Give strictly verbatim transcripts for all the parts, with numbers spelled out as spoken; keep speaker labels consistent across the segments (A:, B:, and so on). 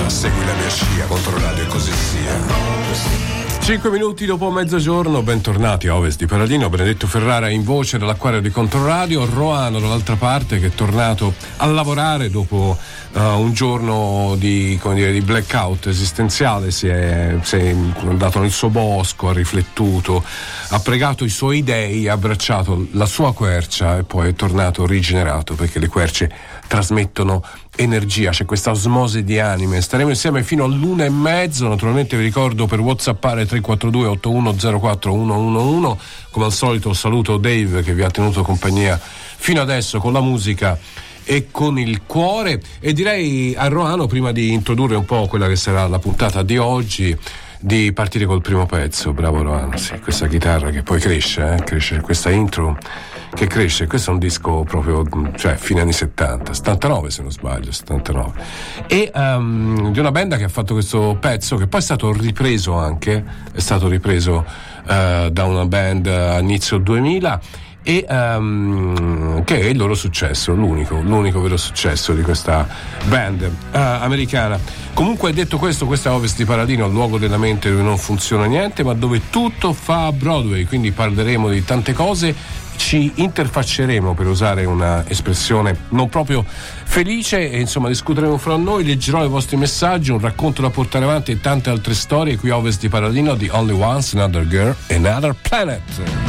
A: segui la mia scia, Controradio e così sia. Cinque minuti dopo mezzogiorno, bentornati a Ovest di Paladino. Benedetto Ferrara in voce dall'acquario di Controradio, Roano dall'altra parte che è tornato a lavorare dopo uh, un giorno di, come dire, di blackout esistenziale. Si è, si è andato nel suo bosco, ha riflettuto, ha pregato i suoi dei, ha abbracciato la sua quercia e poi è tornato rigenerato, perché le querce trasmettono energia, c'è questa osmosi di anime. Staremo insieme fino all'una e mezzo. Naturalmente vi ricordo per whatsappare tre quattro due otto uno zero quattro uno uno uno. Come al solito saluto Dave che vi ha tenuto compagnia fino adesso con la musica e con il cuore, e direi a Roano, prima di introdurre un po' quella che sarà la puntata di oggi, di partire col primo pezzo. Bravo Roano, sì, questa chitarra che poi cresce, eh? cresce questa intro che cresce. Questo è un disco proprio, cioè fine anni settanta, settantanove se non sbaglio, settantanove, e um, di una band che ha fatto questo pezzo che poi è stato ripreso anche, è stato ripreso uh, da una band a inizio duemila, e um, che è il loro successo, l'unico, l'unico vero successo di questa band uh, americana. Comunque, detto questo, questa è Ovest di Paladino, il luogo della mente dove non funziona niente ma dove tutto fa Broadway, quindi parleremo di tante cose, ci interfacceremo, per usare una espressione non proprio felice, e insomma discuteremo fra noi, leggerò i vostri messaggi, un racconto da portare avanti e tante altre storie qui a Ovest di Paladino, The Only Ones, Another Girl, Another Planet.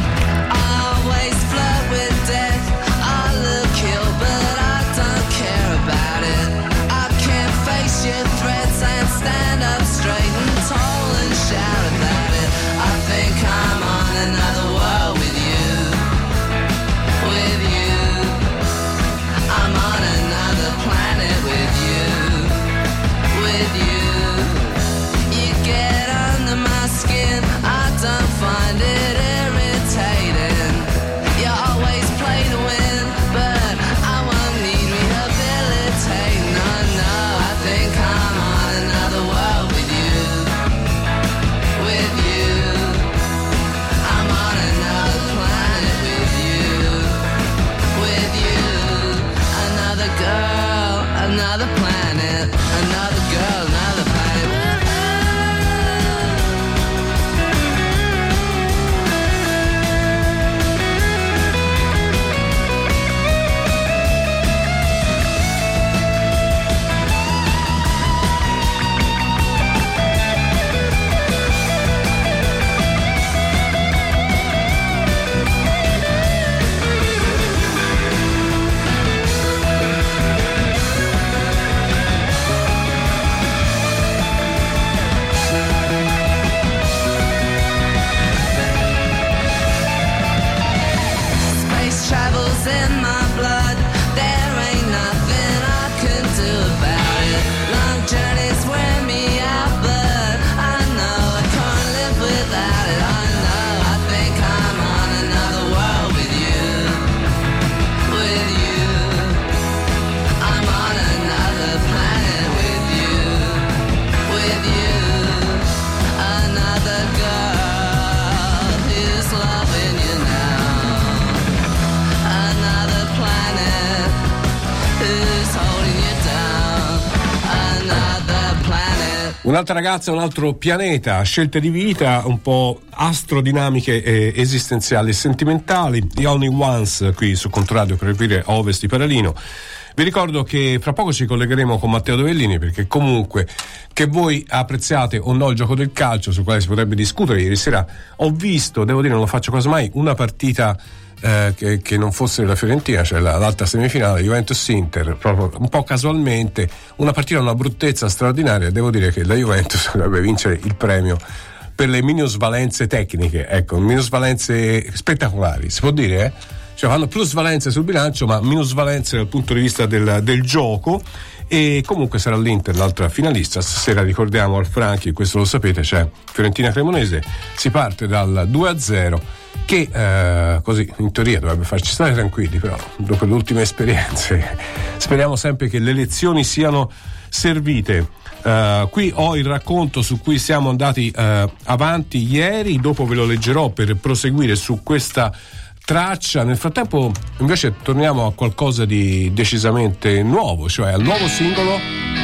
A: Un'altra ragazza, un altro pianeta, scelte di vita un po' astrodinamiche e esistenziali e sentimentali. The Only Ones qui su Controradio per aprire Ovest di Paladino. Vi ricordo che fra poco ci collegheremo con Matteo Dovellini, perché comunque che voi apprezziate o no il gioco del calcio, sul quale si potrebbe discutere, ieri sera ho visto, devo dire non lo faccio quasi mai, una partita Eh, che, che non fosse la Fiorentina, cioè la, l'alta semifinale Juventus-Inter, proprio un po' casualmente, una partita, una bruttezza straordinaria. Devo dire che la Juventus dovrebbe vincere il premio per le minusvalenze tecniche, ecco, minusvalenze spettacolari, si può dire, eh? Cioè fanno plusvalenze sul bilancio ma minusvalenze dal punto di vista del, del gioco. E comunque sarà l'Inter l'altra finalista. Stasera ricordiamo al Franchi, questo lo sapete, c'è Fiorentina Cremonese, si parte dal due a zero che eh, così in teoria dovrebbe farci stare tranquilli, però dopo le ultime esperienze speriamo sempre che le lezioni siano servite. Uh, qui ho il racconto su cui siamo andati uh, avanti ieri, dopo ve lo leggerò per proseguire su questa traccia. Nel frattempo invece torniamo a qualcosa di decisamente nuovo, cioè al nuovo singolo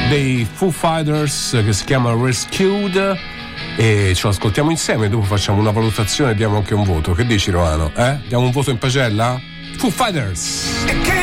A: dei Foo Fighters che si chiama Rescued e ce lo ascoltiamo insieme, dopo facciamo una valutazione e diamo anche un voto. Che dici, Roano? Eh? Diamo un voto in pagella? Foo Fighters.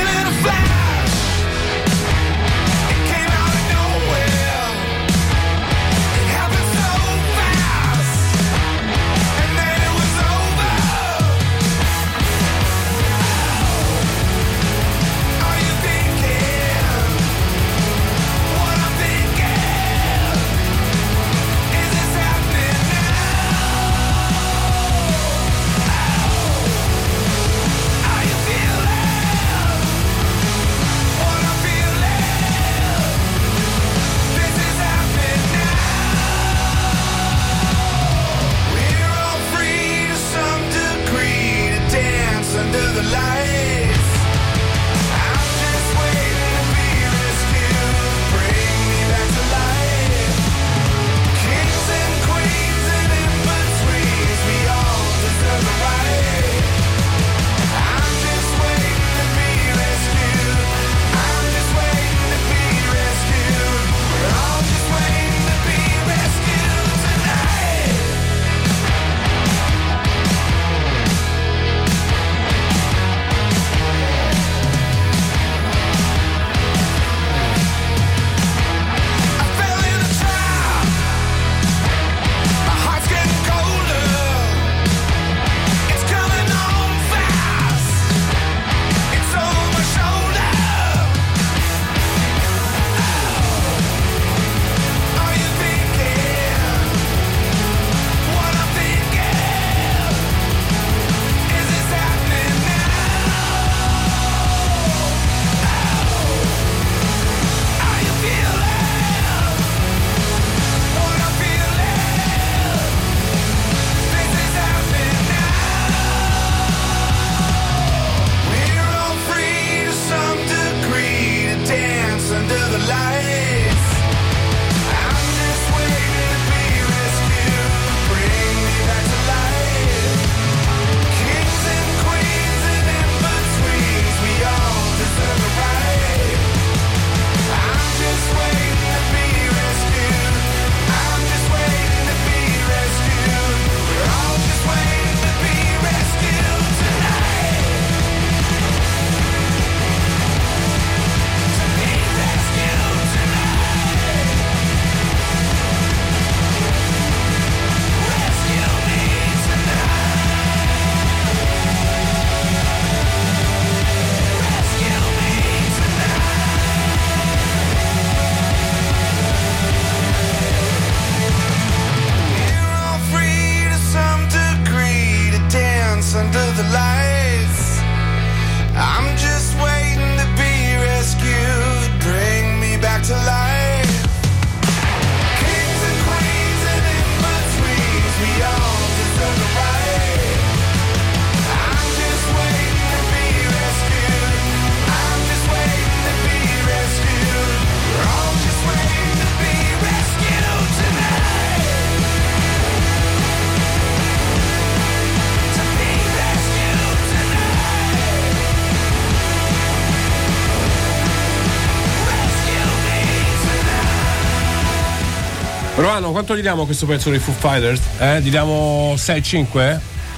A: Romano, quanto gli diamo a questo pezzo dei Foo Fighters? Eh? Gli diamo sei cinque?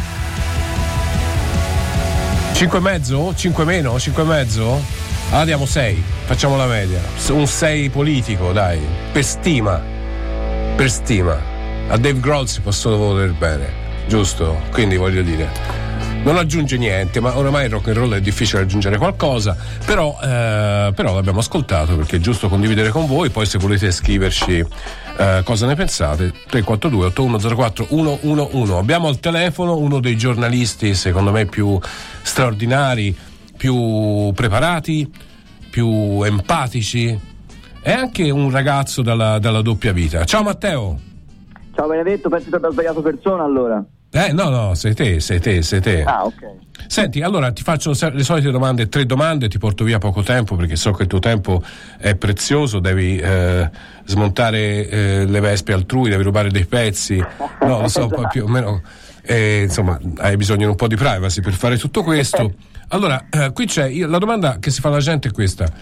A: cinque e mezzo? cinque meno? cinque e mezzo? Allora diamo sei, facciamo la media. Un sei politico, dai, per stima. Per stima. A Dave Grohl si possono voler bene, giusto? Quindi voglio dire, non aggiunge niente, ma oramai il rock and roll è difficile aggiungere qualcosa, però, eh, però l'abbiamo ascoltato perché è giusto condividere con voi. Poi se volete scriverci eh, cosa ne pensate, tre quattro due otto uno zero quattro uno uno uno. Abbiamo al telefono uno dei giornalisti secondo me più straordinari, più preparati, più empatici, e anche un ragazzo dalla, dalla doppia vita. Ciao Matteo.
B: Ciao Benedetto, pensi che abbia sbagliato persona allora?
A: Eh no no, sei te, sei te, sei te.
B: Ah, ok.
A: Senti, allora ti faccio le solite domande, tre domande, ti porto via poco tempo perché so che il tuo tempo è prezioso, devi eh, smontare eh, le vespe altrui, devi rubare dei pezzi, no, lo so, poi più o meno, eh, insomma, hai bisogno di un po' di privacy per fare tutto questo. Allora, eh, qui c'è, io, la domanda che si fa alla gente è questa.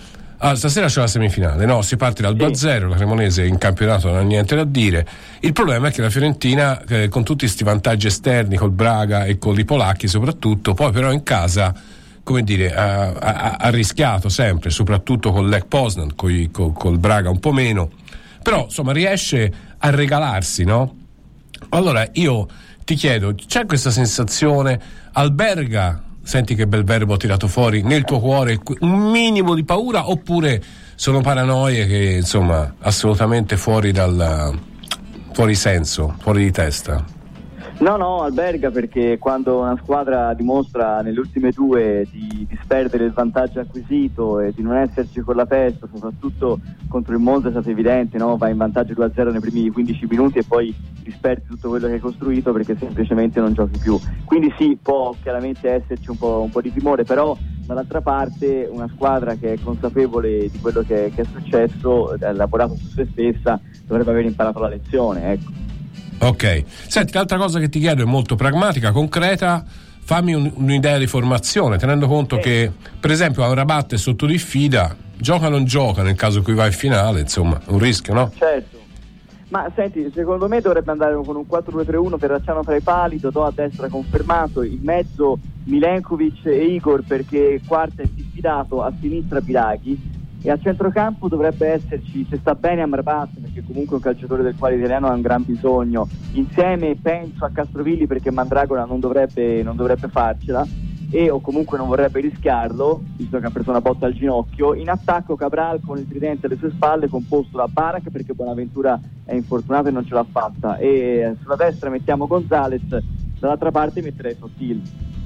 A: Ah, stasera c'è la semifinale, no? Si parte dal due a zero, la Cremonese in campionato non ha niente da dire. Il problema è che la Fiorentina, eh, con tutti questi vantaggi esterni, col Braga e con i polacchi soprattutto, poi però in casa, come dire, ha, ha, ha rischiato sempre, soprattutto con l'Lech Poznan, coi, col, col Braga un po' meno, però insomma riesce a regalarsi, no? Allora io ti chiedo, c'è questa sensazione, alberga, senti che bel verbo ho tirato fuori, nel tuo cuore un minimo di paura, oppure sono paranoie che insomma assolutamente fuori dal fuori senso, fuori di testa?
B: No, no, alberga, perché quando una squadra dimostra nelle ultime due di disperdere il vantaggio acquisito e di non esserci con la testa, soprattutto contro il Monza è stato evidente, no? Va in vantaggio due a zero nei primi quindici minuti e poi disperdi tutto quello che hai costruito perché semplicemente non giochi più. Quindi sì, può chiaramente esserci un po', un po' di timore, però dall'altra parte una squadra che è consapevole di quello che, che è successo, ha lavorato su se stessa, dovrebbe aver imparato la lezione, ecco.
A: Ok, senti, l'altra cosa che ti chiedo è molto pragmatica, concreta. Fammi un, un'idea di formazione, tenendo conto eh. che per esempio Amrabat è sotto diffida, gioca o non gioca nel caso in cui va in finale, insomma è un rischio, no?
B: Certo, ma senti, secondo me dovrebbe andare con un quattro due tre uno, Terracciano fra i pali, Totò a destra confermato, in mezzo Milenkovic e Igor perché Quarta è diffidato, a sinistra Biraghi, e a centrocampo dovrebbe esserci, se sta bene, Amrabat, perché comunque è un calciatore del quale l'italiano ha un gran bisogno, insieme penso a Castrovilli perché Mandragora non dovrebbe, non dovrebbe farcela, e o comunque non vorrebbe rischiarlo visto che ha preso una botta al ginocchio. In attacco Cabral con il tridente alle sue spalle, composto da Barak perché Bonaventura è infortunato e non ce l'ha fatta, e sulla destra mettiamo Gonzalez, dall'altra parte metterei Sottil.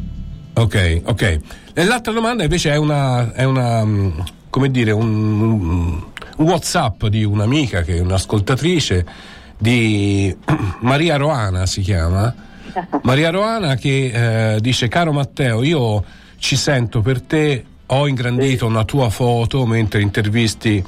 A: Ok, ok. E l'altra domanda invece è una, è una come dire, un, un, un WhatsApp di un'amica che è un'ascoltatrice, di Maria Roana si chiama, Maria Roana, che eh, dice: caro Matteo, io ci sento per te, ho ingrandito una tua foto mentre intervisti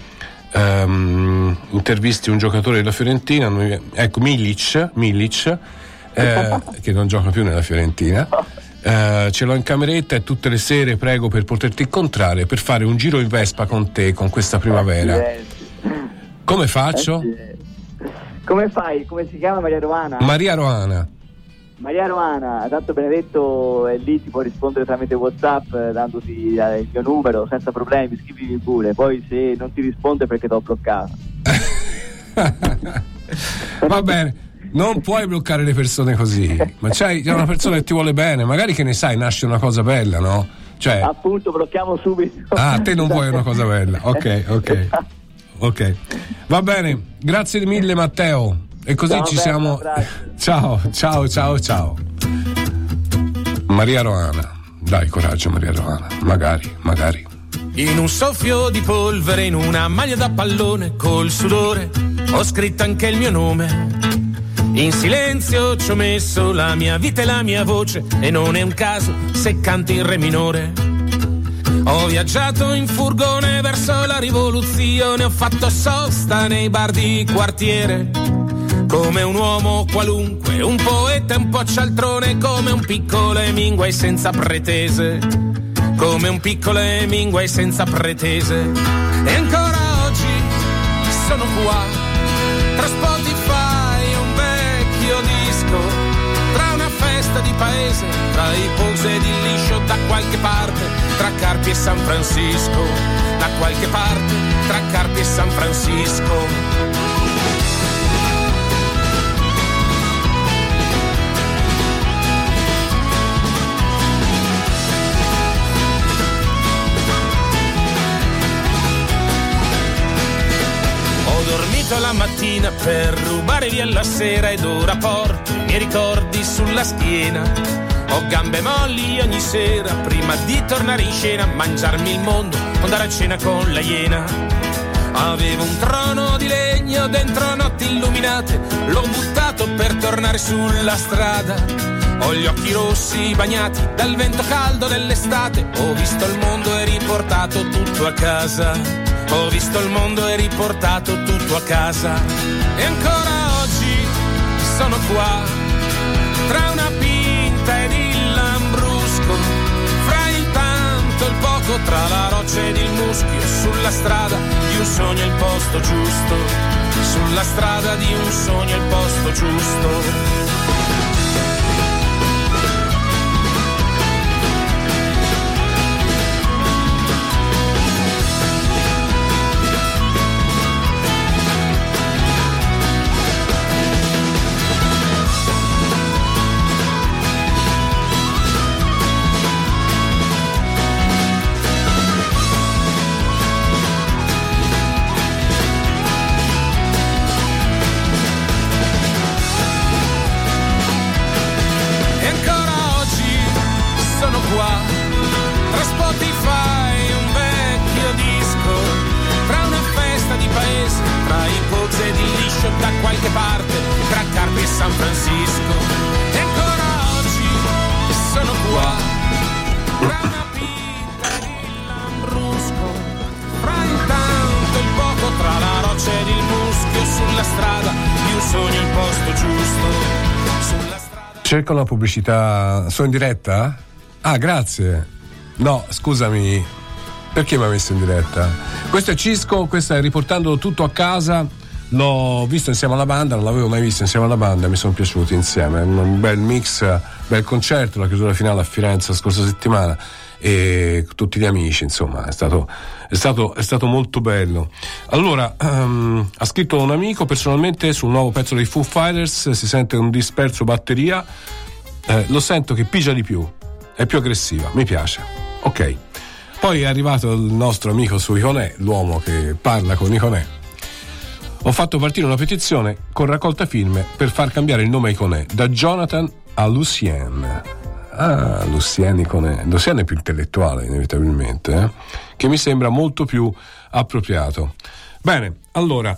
A: um, intervisti un giocatore della Fiorentina, ecco Milic, Milic eh, che non gioca più nella Fiorentina. Uh, ce l'ho in cameretta e tutte le sere prego per poterti incontrare per fare un giro in Vespa con te con questa primavera. Come faccio?
B: Come fai? Come si chiama Maria Roana?
A: Maria Roana.
B: Maria Roana, tanto Benedetto è lì, ti può rispondere tramite WhatsApp dandoti il mio numero senza problemi, scrivimi pure, poi se non ti risponde perché ti ho bloccato.
A: Va bene. Non puoi bloccare le persone così, ma c'è una persona che ti vuole bene, magari, che ne sai, nasce una cosa bella, no? Cioè,
B: appunto, blocchiamo subito.
A: Ah, te non vuoi una cosa bella. Ok, ok. Ok. Va bene, grazie mille Matteo. E così ciao, ci bella, siamo. Grazie. Ciao, ciao, ciao, ciao. Maria Roana. Dai, coraggio Maria Roana. Magari, magari.
C: In un soffio di polvere, in una maglia da pallone, col sudore, ho scritto anche il mio nome. In silenzio ci ho messo la mia vita e la mia voce, e non è un caso se canto in re minore. Ho viaggiato in furgone verso la rivoluzione, ho fatto sosta nei bar di quartiere, come un uomo qualunque, un poeta e un po' cialtrone, come un piccolo Hemingway senza pretese, come un piccolo Hemingway senza pretese. E ancora oggi sono qua, tra Spotify e un vecchio disco, tra una festa di paese, tra i pose di liscio da qualche parte, tra Carpi e San Francisco, da qualche parte, tra Carpi e San Francisco. La mattina per rubare via la sera, ed ora porto i miei ricordi sulla schiena. Ho gambe molli ogni sera prima di tornare in scena, mangiarmi il mondo, andare a cena con la iena. Avevo un trono di legno dentro notti illuminate, l'ho buttato per tornare sulla strada. Ho gli occhi rossi bagnati dal vento caldo dell'estate, ho visto il mondo e riportato tutto a casa. Ho visto il mondo e riportato tutto a casa. E ancora oggi sono qua, tra una pinta ed il lambrusco, fra il tanto e il poco, tra la roccia ed il muschio, sulla strada posto giusto, sulla strada di un sogno il posto giusto. Da qualche parte tra Carpi e San Francisco, e ancora oggi sono qua tra una pizza e il lambrusco, fra intanto il poco tra la roccia ed il muschio, sulla strada di un sogno il posto giusto, sulla strada...
A: Cerco la pubblicità. Sono in diretta? Ah, grazie. No, scusami, perché mi ha messo in diretta? Questo è Cisco, questo è Riportando tutto a casa. L'ho visto insieme alla banda, non l'avevo mai visto insieme alla banda, mi sono piaciuti insieme. Un bel mix, bel concerto, la chiusura finale a Firenze la scorsa settimana, e tutti gli amici, insomma, è stato, è stato, è stato molto bello. Allora, um, ha scritto un amico personalmente sul nuovo pezzo dei Foo Fighters, si sente un disperso batteria, eh, lo sento che pigia di più, è più aggressiva, mi piace. Ok. Poi è arrivato il nostro amico su Iconè, l'uomo che parla con Iconè. Ho fatto partire una petizione con raccolta firme per far cambiare il nome Iconè da Jonathan a Lucien. Ah, Lucien Iconè. Lucien è più intellettuale, inevitabilmente, eh? Che mi sembra molto più appropriato. Bene, allora,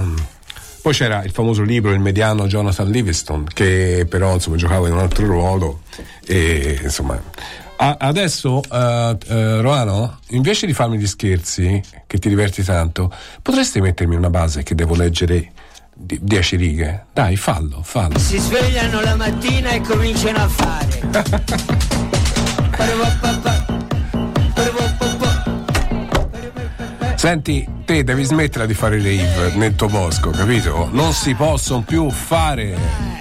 A: poi c'era il famoso libro Il mediano Jonathan Livingston, che però insomma giocava in un altro ruolo, e insomma... Adesso, uh, uh, Roano, invece di farmi gli scherzi, che ti diverti tanto, potresti mettermi una base che devo leggere di- dieci righe? Dai, fallo, fallo.
D: Si svegliano la mattina e cominciano a fare.
A: Senti, te devi smettere di fare le rave nel tuo bosco, capito? Non si possono più fare.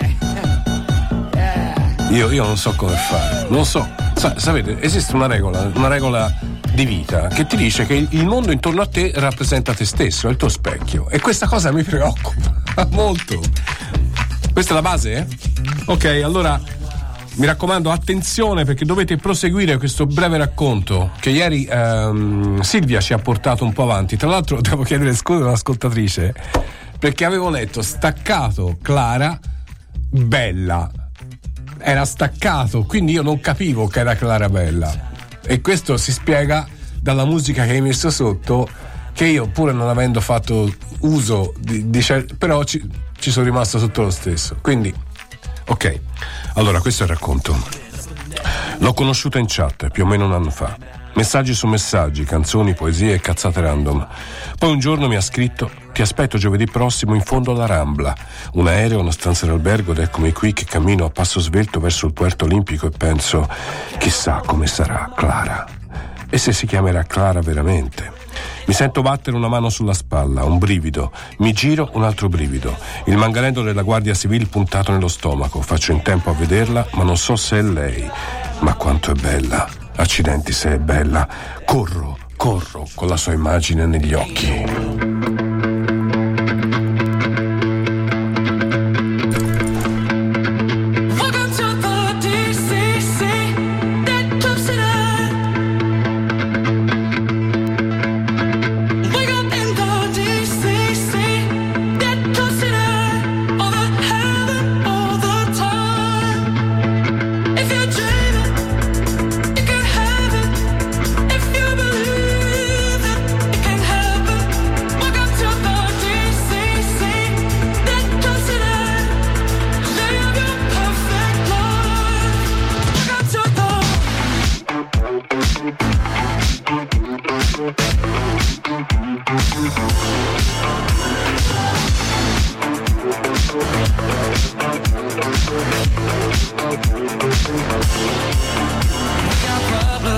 A: Io, io non so come fare, non so. Sa, sapete, esiste una regola, una regola di vita che ti dice che il mondo intorno a te rappresenta te stesso, è il tuo specchio, e questa cosa mi preoccupa molto. Questa è la base? Eh? Ok, allora mi raccomando, attenzione, perché dovete proseguire questo breve racconto che ieri ehm, Silvia ci ha portato un po' avanti. Tra l'altro devo chiedere scusa all'ascoltatrice perché avevo letto staccato Clara Bella, era staccato, quindi io non capivo che era Clara Bella, e questo si spiega dalla musica che hai messo sotto, che io, pur non avendo fatto uso di, di cer- però ci, ci sono rimasto sotto lo stesso. Quindi ok, allora questo è il racconto. L'ho conosciuta in chat più o meno un anno fa, messaggi su messaggi, canzoni, poesie e cazzate random. Poi un giorno mi ha scritto: ti aspetto giovedì prossimo in fondo alla Rambla, un aereo, una stanza d'albergo, ed eccomi qui che cammino a passo svelto verso il Puerto Olimpico e penso: chissà come sarà Clara, e se si chiamerà Clara veramente. Mi sento battere una mano sulla spalla, un brivido, mi giro, un altro brivido, il manganello della Guardia Civile puntato nello stomaco. Faccio in tempo a vederla, ma non so se è lei. Ma quanto è bella, accidenti se è bella. Corro, corro con la sua immagine negli occhi.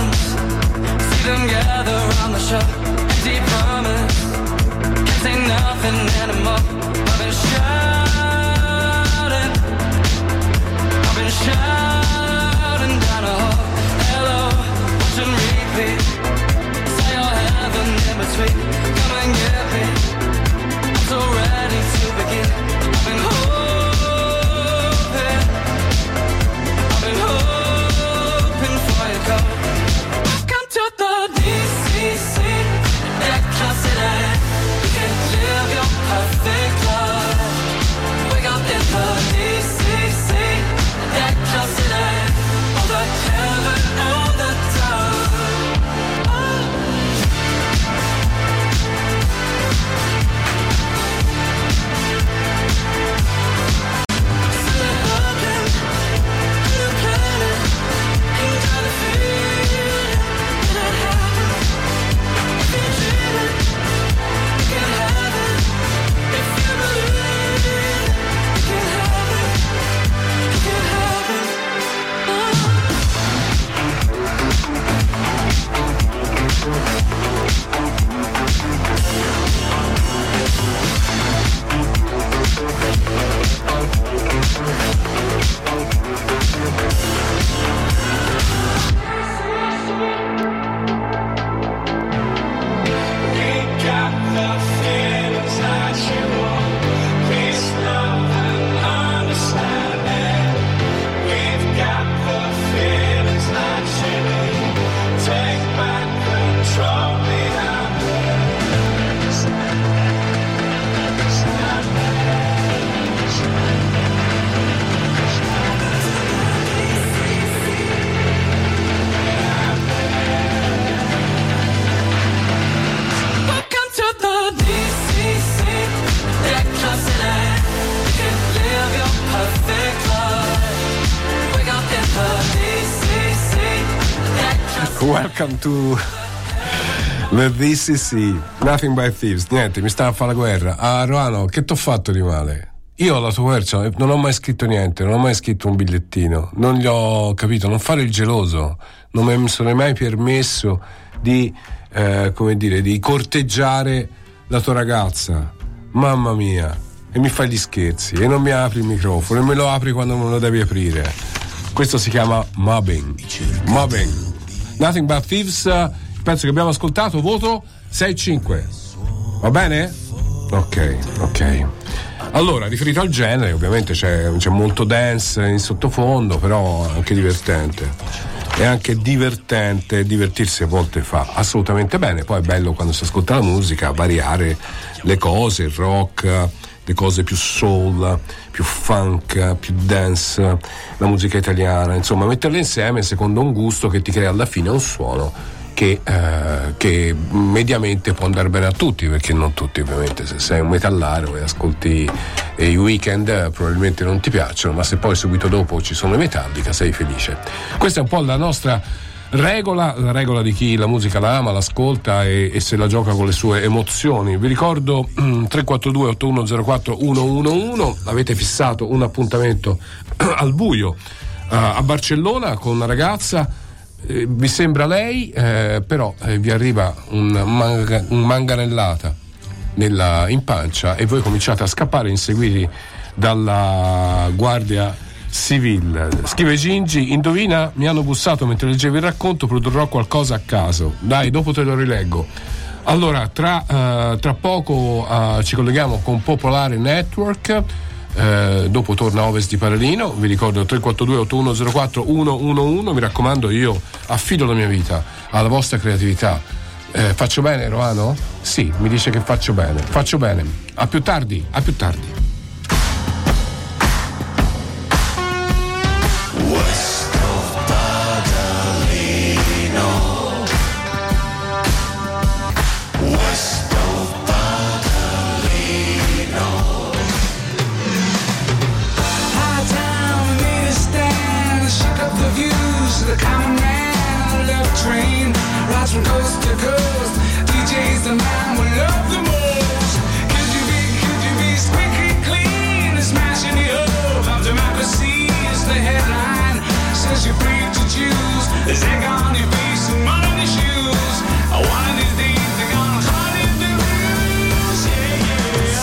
E: See them gather around the shop, empty promise, can't say no. laughing anymore. I've been shouting, I've been shouting down a hall. Hello, watching repeat. Say you're heaven in between. Come and get me. I'm so ready to begin. I've been hoping, I've been hoping for your call. Welcome to the D C C, that city. You can live your perfect life. Wake up in the D C C, that city. All the heaven, all the time. Oh.
A: Welcome to the D C C, Nothing by Thieves. Niente, mi stava a fare la guerra. Ah, Roano, che t'ho fatto di male? Io alla tua guerra non ho mai scritto niente, non ho mai scritto un bigliettino, non gli ho capito, non fare il geloso, non mi sono mai permesso di, eh, come dire, di corteggiare la tua ragazza. Mamma mia, e mi fai gli scherzi e non mi apri il microfono e me lo apri quando me lo devi aprire. Questo si chiama mobbing. Mobbing. Nothing but Thieves, penso che abbiamo ascoltato, voto sei cinque. Va bene? Ok, ok. Allora, riferito al genere, ovviamente c'è, c'è molto dance in sottofondo, però anche divertente. È anche divertente, divertirsi a volte fa assolutamente bene. Poi è bello quando si ascolta la musica, variare le cose, il rock, le cose più soul, più funk, più dance, la musica italiana, insomma metterle insieme secondo un gusto che ti crea alla fine un suono che, eh, che mediamente può andare bene a tutti, perché non tutti ovviamente. Se sei un metallaro e ascolti i Weekend probabilmente non ti piacciono, ma se poi subito dopo ci sono i Metallica sei felice. Questa è un po' la nostra regola, la regola di chi la musica la ama, l'ascolta e, e se la gioca con le sue emozioni. Vi ricordo tre quattro due otto uno zero quattro uno uno uno, avete fissato un appuntamento al buio uh, a Barcellona con una ragazza, eh, vi sembra lei, eh, però eh, vi arriva un, manga, un manganellata nella, in pancia e voi cominciate a scappare inseguiti dalla guardia civile. Scrive Gingi, indovina, mi hanno bussato mentre leggevo il racconto, produrrò qualcosa a caso. Dai, dopo te lo rileggo. Allora, tra, uh, tra poco uh, ci colleghiamo con Popolare Network, uh, dopo torna Ovest di Paralino. Vi ricordo tre quattro due otto uno zero quattro uno uno uno, mi raccomando, io affido la mia vita alla vostra creatività. Eh, faccio bene, Roano? Sì, mi dice che faccio bene. Faccio bene. A più tardi, a più tardi.
F: From coast to coast, D J's the man we love the most. Could you be, could you be squeaky clean and smashing the hope of democracy is the headline. Says you're free to choose. There's egg on your face and mud on your shoes. One of these days they're gonna call you the blues. Yeah, yeah.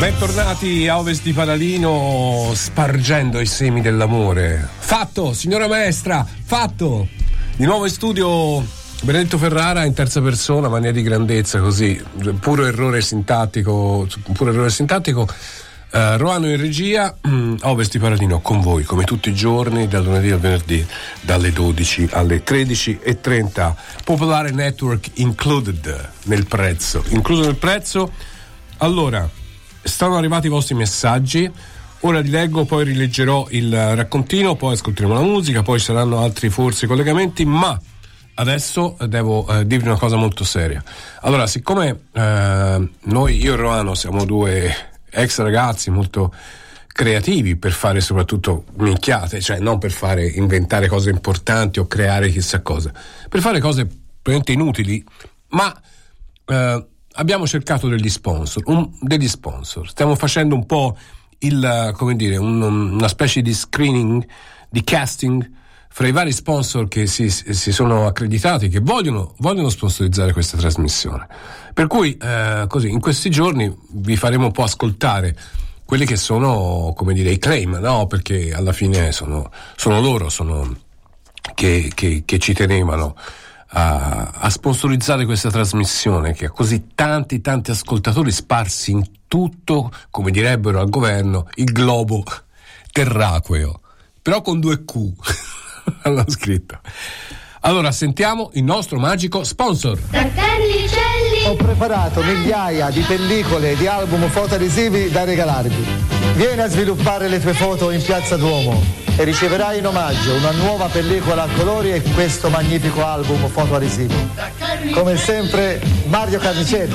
A: Bentornati a Ovest di Paladino, spargendo i semi dell'amore. Fatto, signora maestra, fatto! Di nuovo in studio Benedetto Ferrara in terza persona, mania di grandezza, così, puro errore sintattico, puro errore sintattico. Uh, Roano in regia, um, Ovest di Paladino con voi come tutti i giorni, dal lunedì al venerdì, dalle dodici alle tredici e trenta. Popolare Network included nel prezzo, incluso nel prezzo. Allora, stanno arrivati i vostri messaggi, ora li leggo, poi rileggerò il raccontino, poi ascolteremo la musica, poi saranno altri forse collegamenti, ma adesso devo eh, dirvi una cosa molto seria. Allora, siccome eh, noi, io e Roano, siamo due ex ragazzi molto creativi per fare soprattutto minchiate, cioè non per fare inventare cose importanti o creare chissà cosa, per fare cose veramente inutili, ma eh, abbiamo cercato degli sponsor, un, degli sponsor. Stiamo facendo un po' il, come dire, un, una specie di screening, di casting fra i vari sponsor che si, si sono accreditati, che vogliono, vogliono sponsorizzare questa trasmissione. Per cui, eh, così, in questi giorni vi faremo un po' ascoltare quelli che sono, come dire, i claim, no? Perché alla fine sono, sono loro, sono che, che, che ci tenevano A, a sponsorizzare questa trasmissione che ha così tanti tanti ascoltatori sparsi in tutto, come direbbero al governo, il globo terraqueo, però con due Q hanno scritto. Allora sentiamo il nostro magico sponsor.
G: Tartelli. Ho preparato migliaia di pellicole e di album fotoadesivi da regalarvi. Vieni a sviluppare le tue foto in Piazza Duomo e riceverai in omaggio una nuova pellicola a colori e questo magnifico album fotoadesivo. Come sempre, Mario Carnicelli.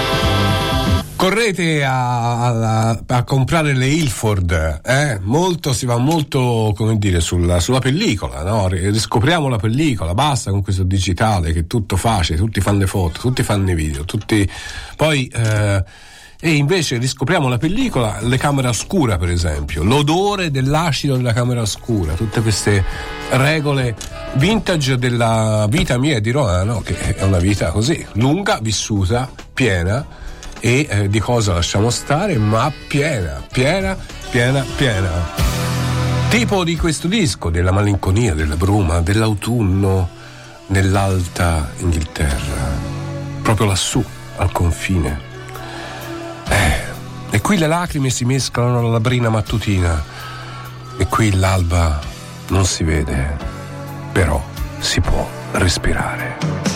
A: Correte a, a, a comprare le Ilford, eh? Molto, si va molto, come dire, sulla, sulla pellicola, no? Riscopriamo la pellicola, basta con questo digitale che è tutto facile, tutti fanno le foto, tutti fanno i video, tutti poi eh, e invece riscopriamo la pellicola, le camere oscura per esempio, l'odore dell'acido della camera oscura, tutte queste regole vintage della vita mia e di Roano, che è una vita così, lunga, vissuta, piena, e eh, di cosa lasciamo stare, ma piena, piena, piena, piena. Tipo di questo disco, della malinconia, della bruma, dell'autunno nell'alta Inghilterra, proprio lassù, al confine. Eh, e qui le lacrime si mescolano alla brina mattutina, e qui l'alba non si vede, però si può respirare.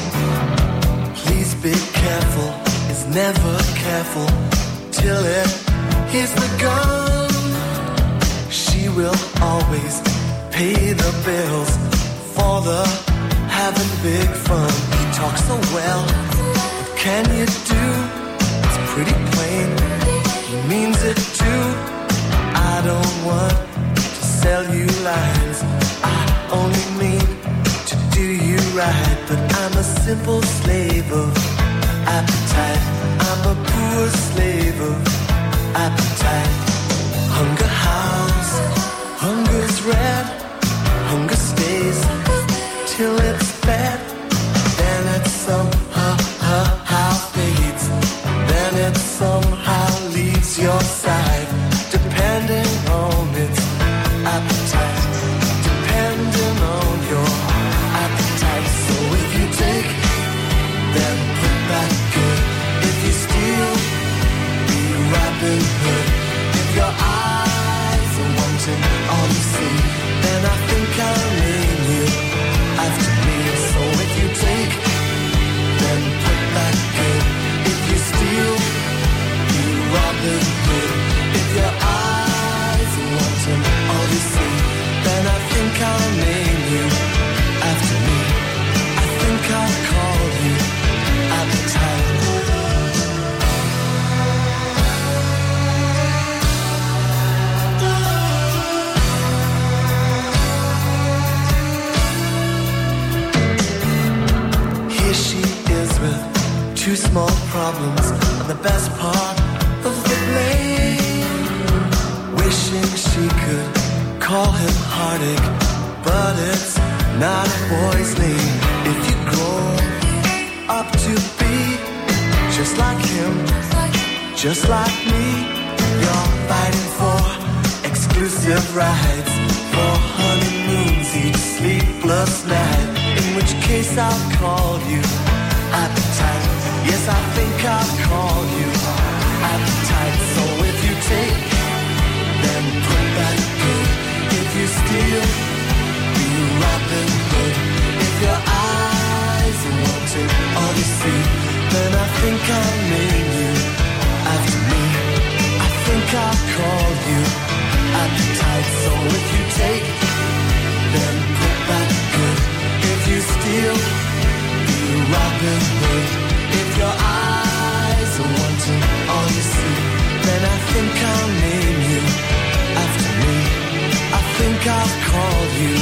H: Please be careful. Is never careful till it hits the gun. She will always pay the bills for the having big fun. He talks so well, what can you do? It's pretty plain, he means it too. I don't want to sell you lines, I only mean to do you right. But I'm a simple slave of appetite, I'm a poor slave of appetite. Hunger howls, hunger's red, hunger stays till it's fed. Then it somehow uh, how fades, then it somehow leaves your side, depending on its appetite, depending on your appetite. So if you take, then put back good. If you steal, be Robin Hood. If your eyes are wanting all you see, then I think I'll name you after me. So if you take, then put back good. If you steal, be Robin Hood. If your eyes are wanting all you see, then I think I'll name you after me. I think I'll call you appetite. Here she is with two small problems and the best part of the blame. Wishing she could call him heartache, but it's not a boy's name. If you grow up to be just like him, just like me, expensive rides for honeymoons each sleepless night. In which case I'll call you appetite. Yes, I think I'll call you appetite. So if you take, then put back good. If you steal, be Robin Hood. If your eyes are wanting all you see, then I think I'll name you after me. I think I'll call you appetite. So if you take, then put back good. If you steal, be Robin Hood. If your eyes are wanting all you see, then I think I'll name you after me. I think I'll call you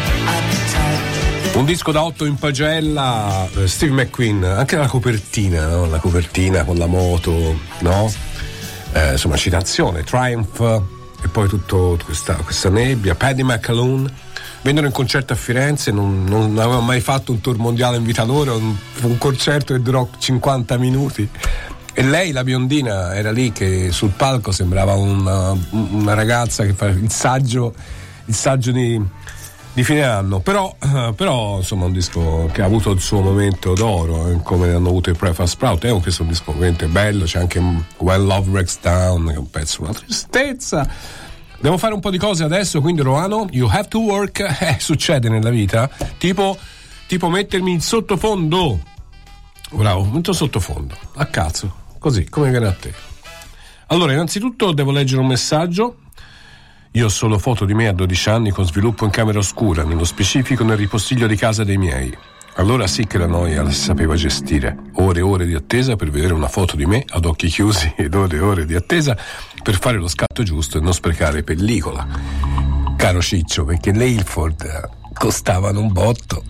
H: appetite.
A: Un disco da otto in pagella, Steve McQueen, anche la copertina, no? La copertina con la moto, no? Eh, insomma, citazione, Triumph, e poi tutto questa, questa nebbia. Paddy McAloon, vendono in concerto a Firenze, non, non aveva mai fatto un tour mondiale in vita loro, un, un concerto che durò cinquanta minuti. E lei, la biondina, era lì che sul palco sembrava una, una ragazza che fa il saggio, il saggio di, di fine anno. Però, però, insomma, un disco che ha avuto il suo momento d'oro, eh, come hanno avuto i Prefa Sprout. È un, questo è un disco veramente bello, c'è anche When Love Breaks Down, che è un pezzo, una tristezza. Devo fare un po' di cose adesso, quindi Roano, you have to work, eh, succede nella vita, tipo, tipo mettermi in sottofondo. Bravo, metto sottofondo, a cazzo. Così, come viene a te. Allora, innanzitutto devo leggere un messaggio. Io ho solo foto di me a dodici anni con sviluppo in camera oscura, nello specifico nel ripostiglio di casa dei miei. Allora sì che la noia la si sapeva gestire. Ore e ore di attesa per vedere una foto di me ad occhi chiusi ed ore e ore di attesa per fare lo scatto giusto e non sprecare pellicola. Caro Ciccio, perché le Ilford costavano un botto.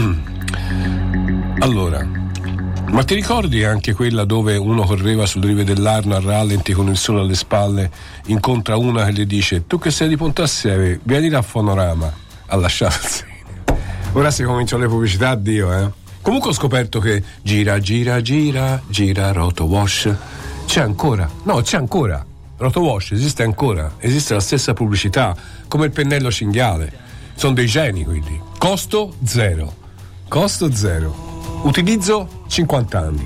A: Allora... Ma ti ricordi anche quella dove uno correva sulle rive dell'Arno a rallenti con il sole alle spalle, incontra una che gli dice: tu che sei di Pontassieve, vieni da Fonorama a lasciarsi. Ora si cominciano le pubblicità, Dio, eh. Comunque ho scoperto che gira, gira, gira, gira Roto Wash. C'è ancora? No, c'è ancora. Roto Wash esiste ancora, esiste la stessa pubblicità, come il pennello cinghiale. Sono dei geni quelli. Costo zero. Costo zero. Utilizzo cinquanta anni.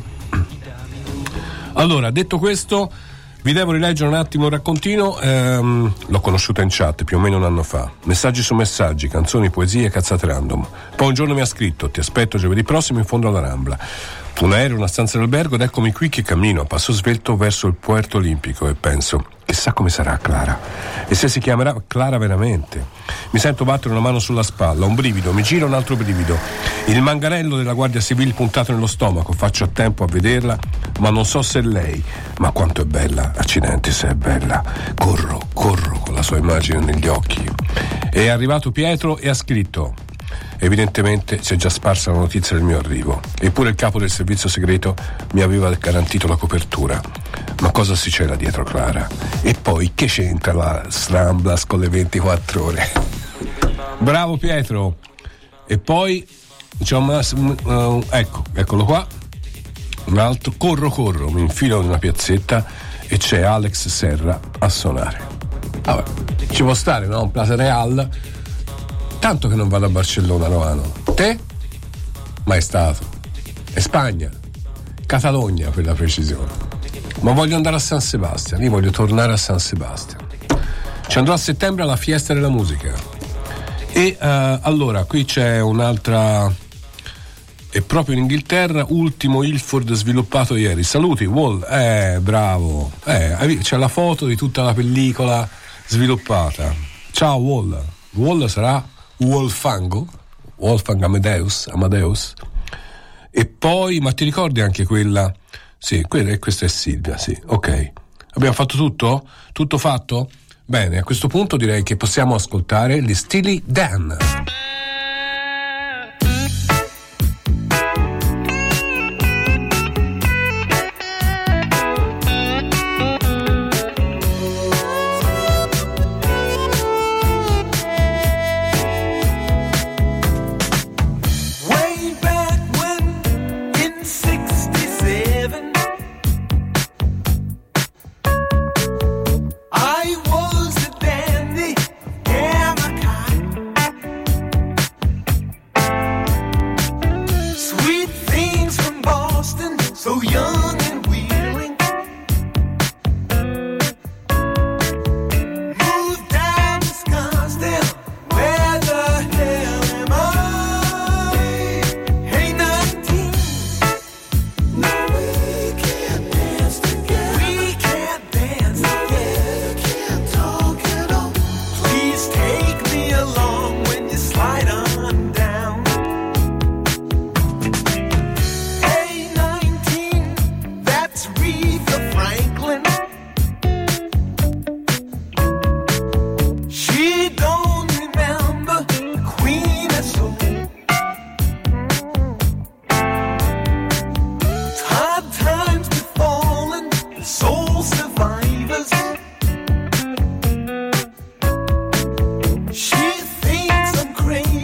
A: Allora, detto questo, vi devo rileggere un attimo il raccontino. ehm, l'ho conosciuta in chat più o meno un anno fa. Messaggi su messaggi, canzoni, poesie, cazzate random. Poi un giorno mi ha scritto: ti aspetto giovedì prossimo in fondo alla Rambla. Un aereo, una stanza d'albergo ed eccomi qui che cammino a passo svelto verso il Puerto Olimpico e penso: chissà come sarà Clara e se si chiamerà Clara veramente. Mi sento battere una mano sulla spalla, un brivido, mi gira un altro brivido, il manganello della Guardia Civile puntato nello stomaco. Faccio a tempo a vederla, ma non so se è lei. Ma quanto è bella, accidenti se è bella. Corro, corro con la sua immagine negli occhi. È arrivato Pietro e ha scritto: evidentemente si è già sparsa la notizia del mio arrivo, eppure il capo del servizio segreto mi aveva garantito la copertura. Ma cosa si c'era dietro Clara? E poi che c'entra la Stramblas con le ventiquattro ore? Bravo Pietro. E poi diciamo, uh, ecco, eccolo qua, un altro. Corro corro, mi infilo in una piazzetta e c'è Alex Serra a suonare. Vabbè, ci può stare, no? Un Plaza Real. Tanto che non vado a Barcellona, Roano. Te? Mai stato. E Spagna, Catalogna per la precisione. Ma voglio andare a San Sebastian, io voglio tornare a San Sebastian. Ci andrò a settembre alla Fiesta della Musica. E uh, allora, qui c'è un'altra, è proprio in Inghilterra, ultimo Ilford sviluppato ieri. Saluti, Wall, eh, bravo. Eh, c'è la foto di tutta la pellicola sviluppata. Ciao Wall. Wall sarà Wolfango, Wolfgang Amadeus, Amadeus. E poi, ma ti ricordi anche quella? Sì, quella, questa è Silvia, sì, ok. Abbiamo fatto tutto? Tutto fatto? Bene, a questo punto direi che possiamo ascoltare gli Steely Dan.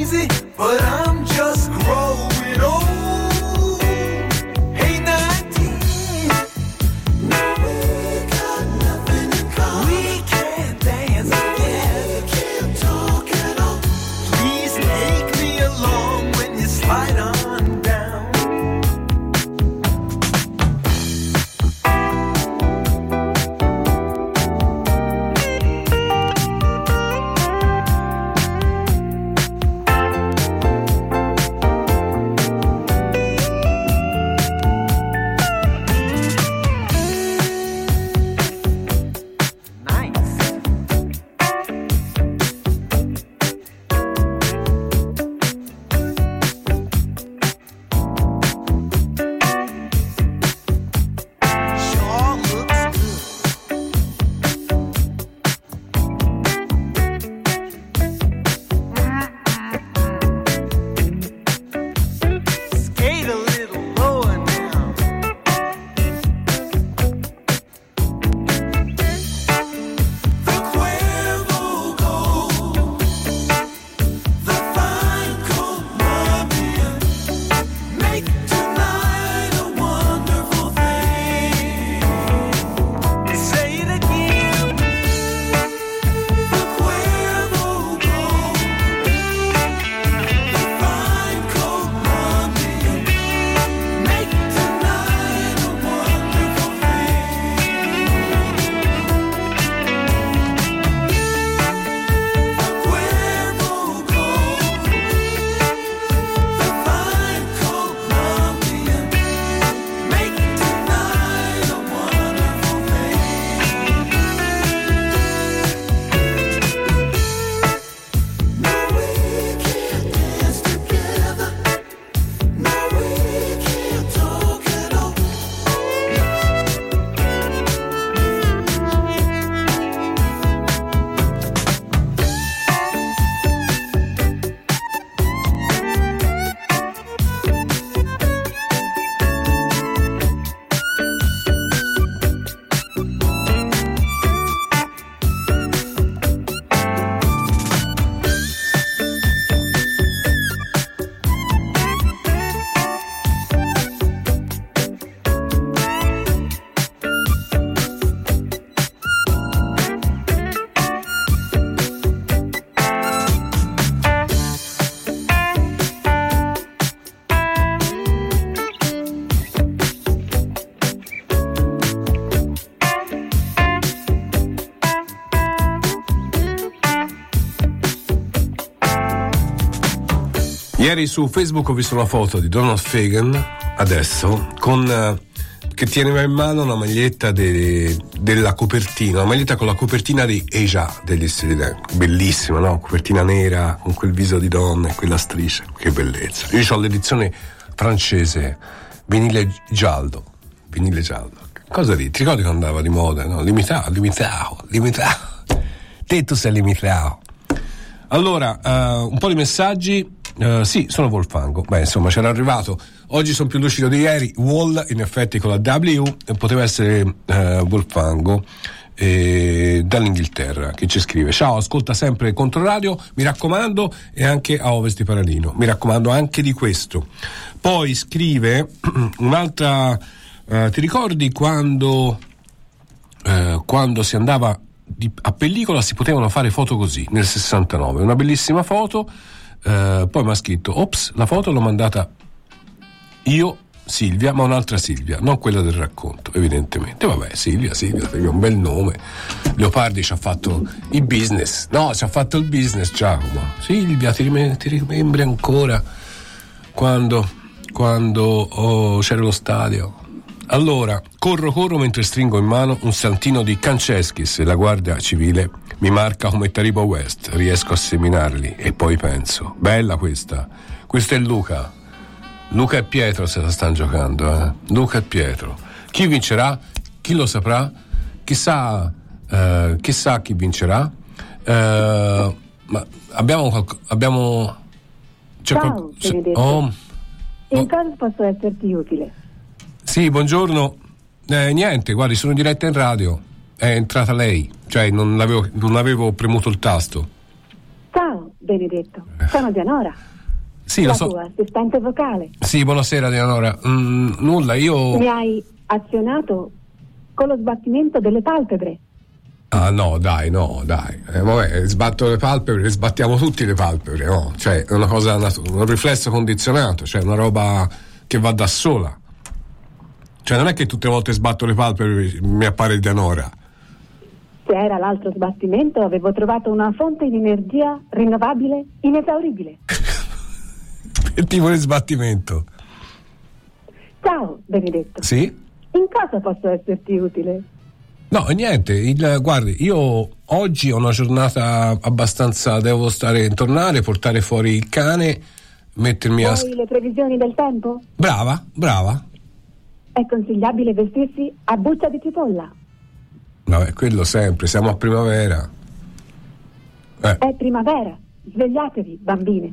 H: crazy, but I'm just growing old. Hey, nineteen, now we got nothing in common. We can't dance together, can't talk at all. Please take me along when you slide on down.
A: Ieri su Facebook ho visto una foto di Donald Fagan, adesso, con eh, che teneva in mano una maglietta de, della copertina, una maglietta con la copertina di Aja degli Steely, bellissima, no? Copertina nera, con quel viso di donna e quella striscia, che bellezza. Io ho l'edizione francese, vinile giallo, vinile giallo. Cosa lì? Ti ricordi che andava di moda, no? Limitato, limitato, limitato. Te tu sei limitato. Allora, uh, un po' di messaggi. Uh, sì, sono Wolfango. Beh, insomma, c'era arrivato. Oggi sono più lucido di ieri. Wall, in effetti, con la W, poteva essere uh, Wolfango eh, dall'Inghilterra, che ci scrive: ciao, ascolta sempre Controradio, mi raccomando, e anche a Ovest di Paradino. Mi raccomando anche di questo. Poi scrive un'altra. Uh, ti ricordi quando uh, quando si andava di, a pellicola si potevano fare foto così nel sessantanove? Una bellissima foto. Uh, poi mi ha scritto: ops, la foto l'ho mandata io, Silvia, ma un'altra Silvia, non quella del racconto, evidentemente. Vabbè, Silvia, Silvia, è un bel nome. Leopardi ci ha fatto il business. No, ci ha fatto il business, Giacomo. Silvia, ti, rim- ti rimembri ancora quando, quando oh, c'era lo stadio? Allora, corro corro mentre stringo in mano un santino di Canceschis e la Guardia Civile mi marca come Taribo West. Riesco a seminarli e poi penso: bella questa. Questo è Luca. Luca e Pietro se la stanno giocando, eh? Luca e Pietro. Chi vincerà? Chi lo saprà? Chissà, eh, chissà chi vincerà. Eh, ma abbiamo qualco, abbiamo. C'è
I: Ciao,
A: qual-
I: Benedetto.
A: oh,
I: In
A: oh.
I: cosa posso esserti utile?
A: Sì, buongiorno. Eh, niente, guardi, sono in diretta in radio. È entrata lei, cioè non avevo, non avevo premuto il tasto.
I: Ciao, Benedetto, sono Dianora.
A: Sì,
I: la
A: lo so.
I: tua assistente vocale.
A: Sì, buonasera Dianora. Mm, nulla, io...
I: Mi hai azionato con lo sbattimento delle palpebre.
A: Ah no, dai, no, dai. Eh, vabbè, sbatto le palpebre, sbattiamo tutti le palpebre, no? Cioè, è una cosa, un riflesso condizionato, cioè una roba che va da sola. Cioè, non è che tutte le volte sbatto le palpebre mi appare Dianora.
I: Se era l'altro sbattimento, avevo trovato una fonte di energia rinnovabile inesauribile.
A: Che tipo di sbattimento?
I: Ciao, Benedetto.
A: Sì?
I: In cosa posso esserti utile?
A: No, niente, il, guardi, io oggi ho una giornata abbastanza, devo stare, tornare, portare fuori il cane, mettermi a...
I: Vuoi le previsioni del tempo?
A: Brava, brava.
I: È consigliabile vestirsi a buccia di cipolla.
A: Vabbè, quello sempre, siamo a primavera. Eh.
I: È primavera, svegliatevi, bambine.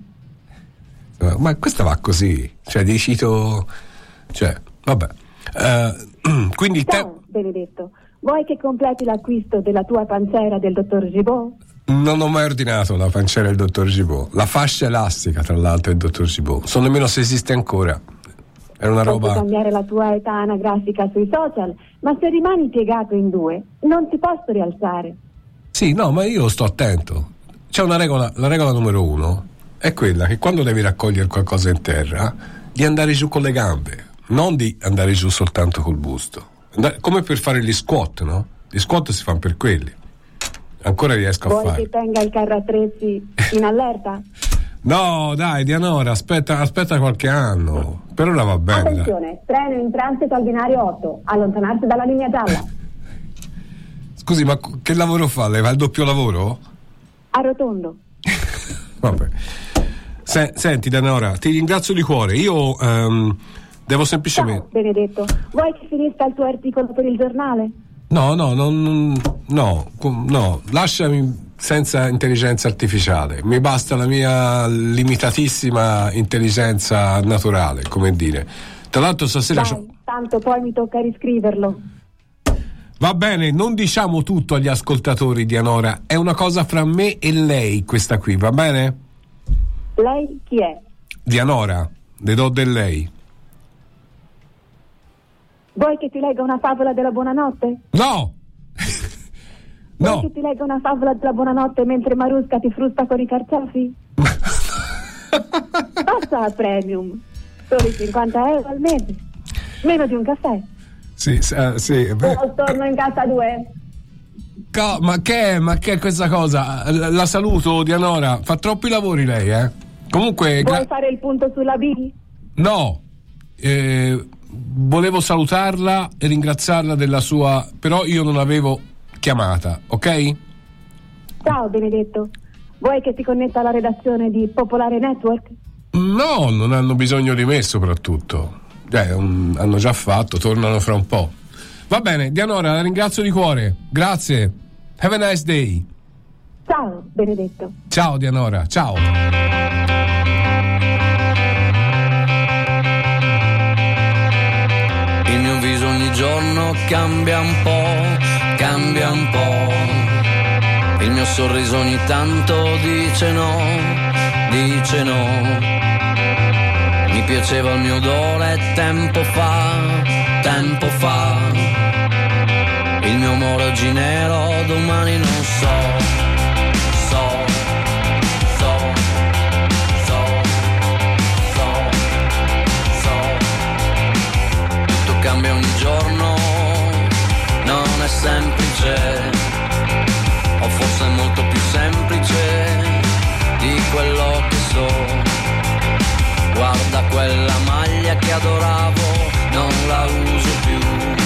A: Ma questa va così, cioè di cito, cioè, vabbè. Uh, quindi
I: Ciao, te... Benedetto, vuoi che completi l'acquisto della tua pancera del dottor Gibaud?
A: Non ho mai ordinato la pancera del dottor Gibaud, la fascia elastica tra l'altro del dottor Gibaud, so nemmeno se esiste ancora. È una roba...
I: Posso cambiare la tua età anagrafica sui social, ma se rimani piegato in due non ti posso rialzare.
A: Sì, no, ma io sto attento. C'è una regola, la regola numero uno è quella che quando devi raccogliere qualcosa in terra di andare giù con le gambe, non di andare giù soltanto col busto. Andare, come per fare gli squat, no? Gli squat si fanno per quelli. Ancora riesco
I: Vuoi
A: a fare.
I: Vuoi che tenga il carro attrezzi in allerta?
A: No, dai, Dianora, aspetta, aspetta qualche anno. Per ora va bene.
I: Attenzione, treno in transito al binario otto, allontanarsi dalla linea gialla.
A: Scusi, ma che lavoro fa? Lei fa il doppio lavoro?
I: Arrotondo.
A: Vabbè. Se, senti, Dianora, ti ringrazio di cuore. Io um, devo semplicemente...
I: Ciao, Benedetto, vuoi che finisca il tuo articolo per il giornale?
A: No, no, no, no, no, lasciami senza intelligenza artificiale, mi basta la mia limitatissima intelligenza naturale, come dire. Tra l'altro stasera
I: Dai,
A: c'ho...
I: tanto poi mi tocca riscriverlo.
A: Va bene, non diciamo tutto agli ascoltatori, Dianora, è una cosa fra me e lei questa qui, va bene?
I: Lei chi è?
A: Dianora, le do del lei.
I: Vuoi che ti legga una favola della buonanotte?
A: No!
I: Vuoi
A: no!
I: che ti legga una favola della buonanotte mentre Marusca ti frusta con i carciofi? Passa a Premium, solo cinquanta euro al mese, meno di un caffè.
A: Sì, uh, sì.
I: Io torno in casa due.
A: Co- ma che è? Ma che è questa cosa? La, la saluto, Dianora. Fa troppi lavori lei, eh? Comunque.
I: Vuoi
A: gra-
I: fare il punto sulla B?
A: No. Eh, volevo salutarla e ringraziarla della sua. Però io non avevo chiamata, ok?
I: Ciao Benedetto. Vuoi che ti connetta alla redazione di Popolare Network?
A: No, non hanno bisogno di me, soprattutto. Eh, um, hanno già fatto, tornano fra un po'. Va bene, Dianora, la ringrazio di cuore. Grazie. Have a nice day.
I: Ciao, Benedetto.
A: Ciao, Dianora, ciao.
J: Il mio viso ogni giorno cambia un po', cambia un po'. Il mio sorriso ogni tanto dice no, dice no. Mi piaceva il mio odore tempo fa, tempo fa. Il mio amore oggi nero, domani non so, so, so, so, so, so. Tutto cambia ogni giorno, non è semplice, o forse è molto più semplice di quello che so. Guarda quella maglia che adoravo, non la uso più.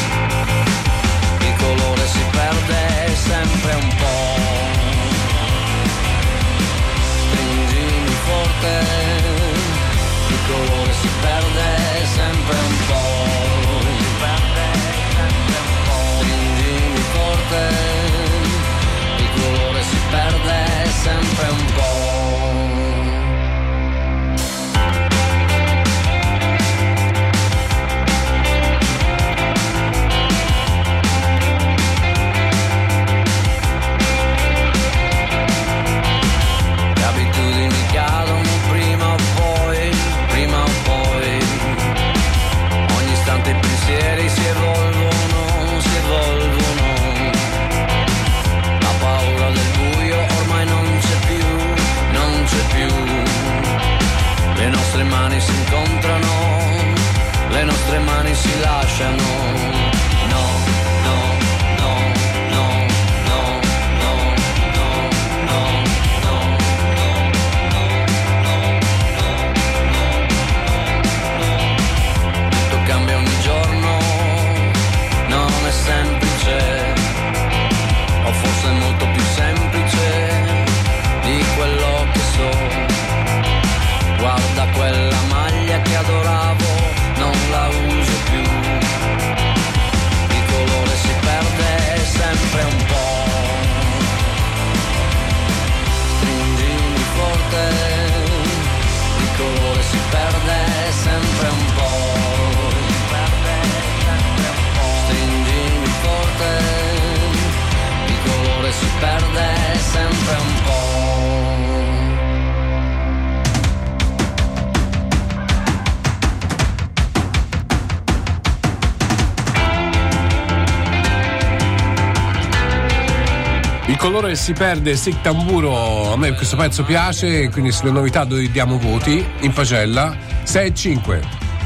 J: Il colore si perde sempre un po'. Stringimi forte, il colore si perde sempre un po'. Si perde sempre un po'. Stringimi forte, il colore si perde sempre un po'. nostre mani si incontrano, le nostre mani si lasciano. No, no, no, no, no, no, no, no, no, no. Tutto cambia ogni giorno, non è semplice, o forse è molto più semplice di quello che so. Guarda quella maglia che adoravo, non la uso più. Il colore si perde sempre un po'. Stringimi forte, il colore si perde sempre un po'. Stringimi forte, il colore si perde sempre un po'.
A: Il colore si perde, Sic Tamburo. A me questo pezzo piace, quindi sulle novità diamo voti. In pagella sei e cinque.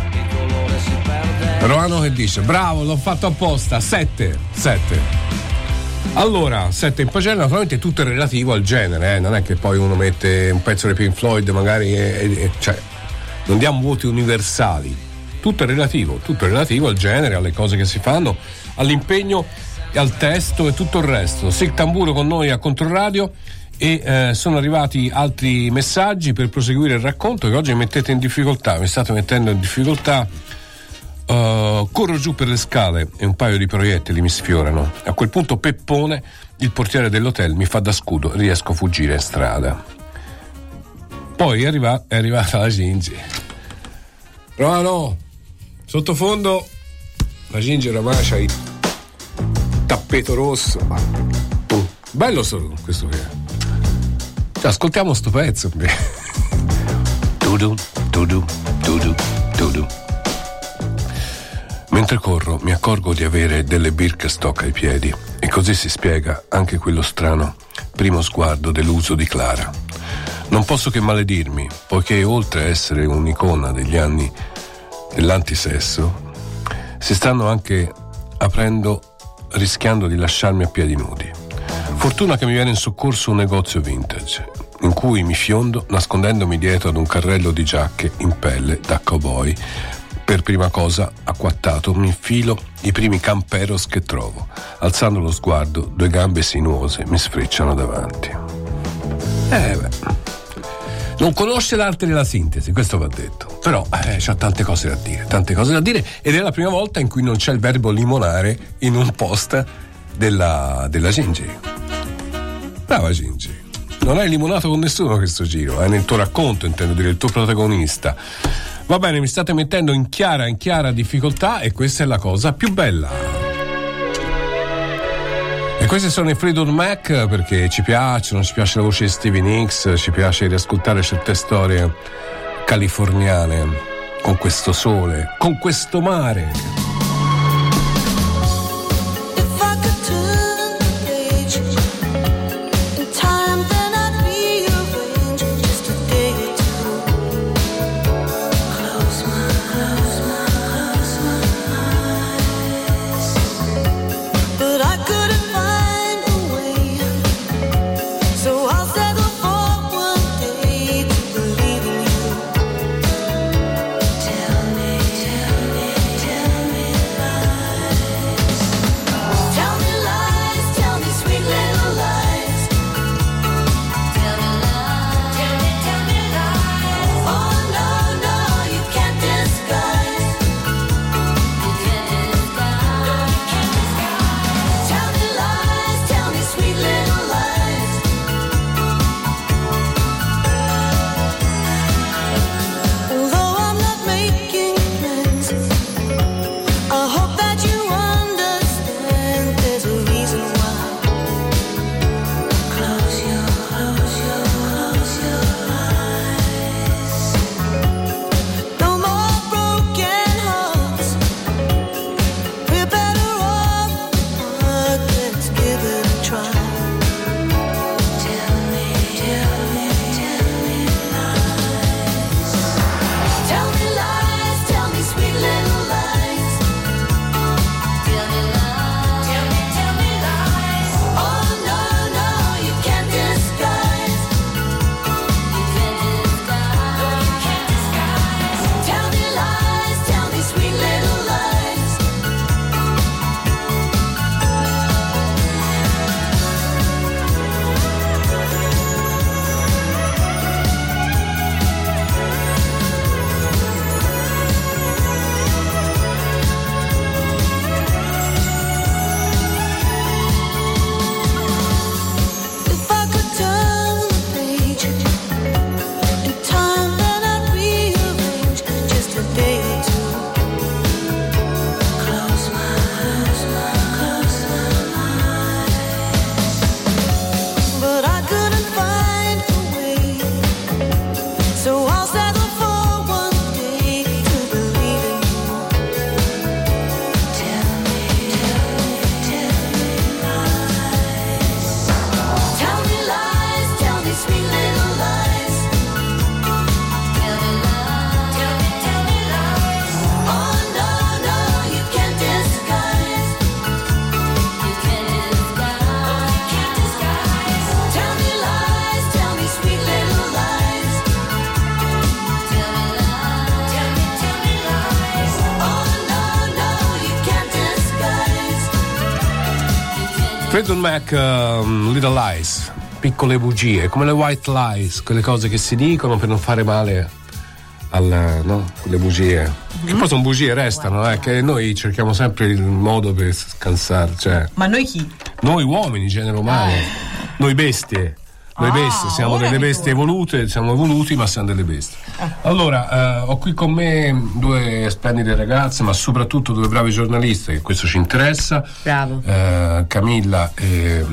A: Roano che dice bravo, l'ho fatto apposta. sette sette. Allora, sette in pagella, naturalmente tutto è relativo al genere, eh? Non è che poi uno mette un pezzo di Pink Floyd magari e, e, cioè non diamo voti universali. Tutto è relativo, tutto è relativo al genere, alle cose che si fanno, all'impegno, al testo e tutto il resto. Sic Tamburo con noi a Controradio e eh, sono arrivati altri messaggi per proseguire il racconto che oggi mi mettete in difficoltà, mi state mettendo in difficoltà. Uh, corro giù per le scale e un paio di proiettili mi sfiorano. A quel punto Peppone, il portiere dell'hotel, mi fa da scudo, riesco a fuggire in strada. Poi è, arriva, è arrivata la Gingi. Romano, sottofondo la Gingi oramai c'ha il tappeto rosso. Bello solo questo qui. Cioè, ascoltiamo sto pezzo. Tudu, tudu, tudu, tudu. Mentre corro mi accorgo di avere delle Birkenstock ai piedi e così si spiega anche quello strano primo sguardo deluso di Clara. Non posso che maledirmi, poiché oltre a essere un'icona degli anni dell'antisesso, si stanno anche aprendo rischiando di lasciarmi a piedi nudi. Fortuna che mi viene in soccorso un negozio vintage, in cui mi fiondo nascondendomi dietro ad un carrello di giacche in pelle da cowboy. Per prima cosa, acquattato, mi infilo i primi camperos che trovo. Alzando lo sguardo, due gambe sinuose mi sfrecciano davanti. Eh beh, non conosce l'arte della sintesi, questo va detto. Però eh, c'ha tante cose da dire, tante cose da dire, ed è la prima volta in cui non c'è il verbo limonare in un post della, della Gingi. Brava Gingi. Non hai limonato con nessuno questo giro, è eh, nel tuo racconto, intendo dire, il tuo protagonista. Va bene, mi state mettendo in chiara, in chiara difficoltà e questa è la cosa più bella. E questi sono i Fleetwood Mac perché ci piacciono, ci piace la voce di Stevie Nicks, ci piace riascoltare certe storie californiane con questo sole, con questo mare.
K: Tell me, tell me, tell me.
A: Fleetwood Mac, um, Little Lies, piccole bugie, come le white lies, quelle cose che si dicono per non fare male al, no? Quelle bugie. Mm-hmm. Che poi sono bugie, restano, eh, che noi cerchiamo sempre il modo per scansare. Cioè,
K: ma noi chi?
A: Noi uomini, genere umano, eh. noi bestie. Noi bestie,
K: ah,
A: siamo delle bestie evolute, siamo evoluti, ma siamo delle bestie. Eh. Allora, eh, ho qui con me due splendide ragazze, ma soprattutto due bravi giornaliste, che questo ci interessa.
L: Bravo.
A: Eh, Camilla e.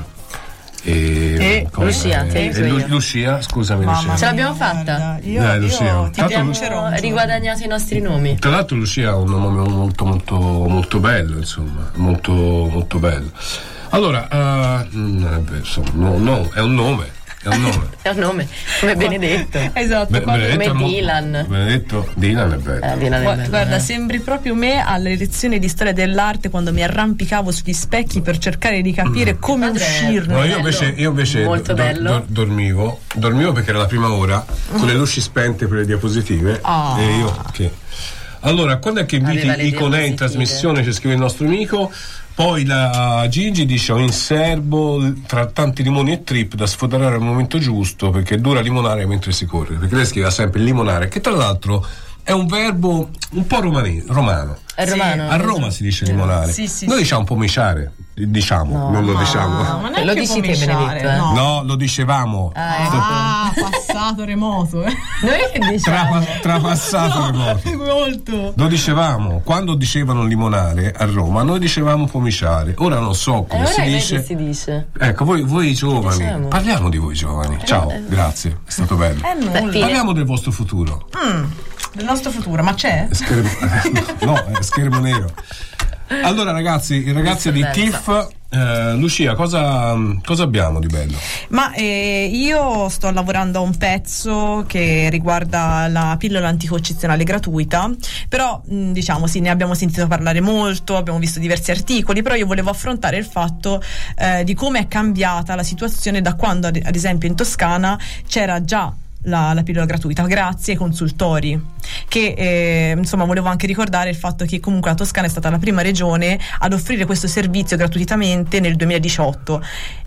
A: E,
L: e Lucia,
A: e, e Lu- Lucia, scusami,
K: Mamma
A: Lucia.
L: Ce l'abbiamo fatta.
K: Io,
A: Dai, Lucia.
K: io ti
L: abbiamo riguadagnato i nostri nomi.
A: Tra l'altro Lucia ha un nome molto molto molto bello, insomma, molto molto bello. Allora, uh, insomma, no, no, è un nome. È un nome.
L: È un nome, come Benedetto.
K: Esatto.
A: Be- Benedetto
L: come Dylan.
A: Benedetto, Dylan è bello.
L: Eh, Dylan è
K: guarda,
L: bello,
K: guarda
L: eh.
K: sembri proprio me alle lezioni di storia dell'arte, quando mi arrampicavo sugli specchi per cercare di capire come
L: Padre,
K: uscirne.
A: No, io invece, io invece
L: Molto
A: do,
L: bello.
A: do, dormivo, dormivo perché era la prima ora, con le luci spente per le diapositive.
K: Oh.
A: E io che. Allora, quando è che inviti Iconè in trasmissione? Ci scrive il nostro amico. Poi la Gigi dice: ho in serbo tra tanti limoni e trip da sfodare al momento giusto, perché dura limonare mentre si corre. Perché lei scrive sempre limonare, che tra l'altro è un verbo un po' romani- romano.
L: È romano.
A: A Roma si dice limonare.
K: Sì, sì,
A: Noi
K: sì.
A: diciamo pomiciare, diciamo,
L: No,
A: non lo
L: ma-
A: diciamo.
K: No, non è
L: Lo
K: che
L: dici te,
K: pomiciare,
L: Benedetto, eh?
K: no.
A: No, lo dicevamo.
L: Ah, ecco.
K: Ah, passato remoto, eh.
L: Noi che diciamo?
A: Trapa- trapassato
K: No,
A: remoto.
K: molto.
A: Lo dicevamo, quando dicevano limonare a Roma, noi dicevamo pomiciare. Ora non so come
L: Eh,
A: si
L: ora invece
A: dice.
L: si dice.
A: Ecco, voi, voi giovani,
L: diciamo?
A: parliamo di voi giovani. Ciao, grazie, è stato bello.
K: Eh, nulla.
L: Beh,
A: Parliamo del vostro futuro.
K: Mm, del nostro futuro, ma c'è?
A: Schermo, no, è schermo nero. Allora ragazzi, i ragazzi di T I F, eh, Lucia, cosa, cosa abbiamo di bello?
K: Ma eh, io sto lavorando a un pezzo che riguarda la pillola anticoncezionale gratuita, però mh, diciamo sì, ne abbiamo sentito parlare molto, abbiamo visto diversi articoli, però io volevo affrontare il fatto eh, di come è cambiata la situazione da quando ad, ad esempio in Toscana c'era già La, la pillola gratuita grazie ai consultori, che eh, insomma volevo anche ricordare il fatto che comunque la Toscana è stata la prima regione ad offrire questo servizio gratuitamente nel duemiladiciotto.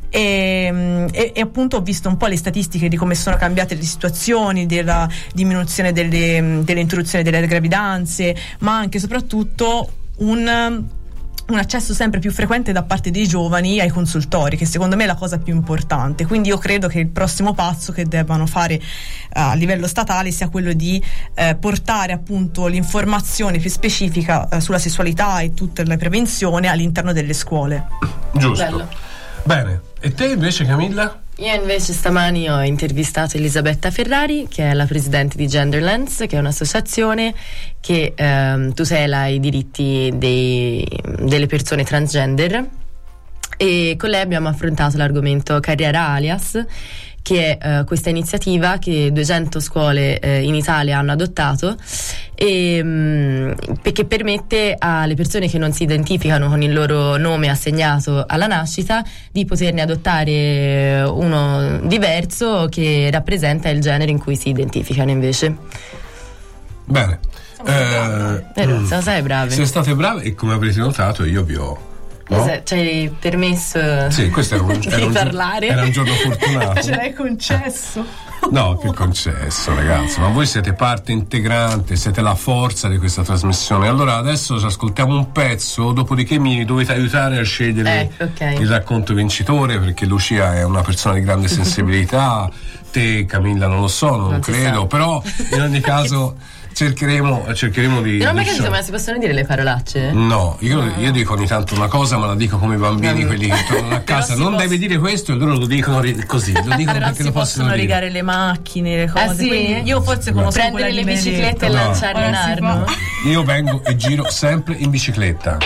K: E, e, e appunto ho visto un po' le statistiche di come sono cambiate le situazioni, della diminuzione delle, delle interruzioni delle gravidanze, ma anche e soprattutto un un accesso sempre più frequente da parte dei giovani ai consultori, che secondo me è la cosa più importante. Quindi io credo che il prossimo passo che debbano fare uh, a livello statale sia quello di uh, portare appunto l'informazione più specifica uh, sulla sessualità e tutta la prevenzione all'interno delle scuole.
A: Giusto.
L: Bello.
A: Bene, e te invece Camilla?
L: Io invece stamani ho intervistato Elisabetta Ferrari, che è la presidente di Genderlands, che è un'associazione che ehm, tutela i diritti dei, delle persone transgender, e con lei abbiamo affrontato l'argomento Carriera Alias, che è eh, questa iniziativa che duecento scuole eh, in Italia hanno adottato e mh, che permette alle persone che non si identificano con il loro nome assegnato alla nascita di poterne adottare uno diverso che rappresenta il genere in cui si identificano invece.
A: Bene. Eh,
L: Vero, siamo state brave.
A: Siete state brave e come avrete notato io vi ho... No?
L: Ci hai permesso
A: Sì, questo era un,
L: di
A: era un,
L: parlare.
A: era un giorno fortunato.
K: Ce l'hai concesso?
A: No, che concesso ragazzi, ma voi siete parte integrante, siete la forza di questa trasmissione. Allora adesso ci ascoltiamo un pezzo, dopodiché mi dovete aiutare a scegliere
L: eh, okay.
A: il racconto vincitore, perché Lucia è una persona di grande sensibilità, te Camilla non lo so, non, non credo, sa. Però in ogni caso cercheremo, cercheremo di...
L: Non ho mai capito, ma si possono dire le parolacce?
A: No, io, no. io dico ogni tanto una cosa, ma la dico come i bambini, no. quelli che tornano a casa. Non posso... devi dire questo, e loro lo dicono così. Lo dicono
K: però
A: perché
K: si
A: lo possono,
K: possono rigare le macchine, le cose.
L: Ah, sì?
K: Io forse conosco
L: prendere le biciclette e no. lanciarle in arno.
A: Io vengo e giro sempre in bicicletta.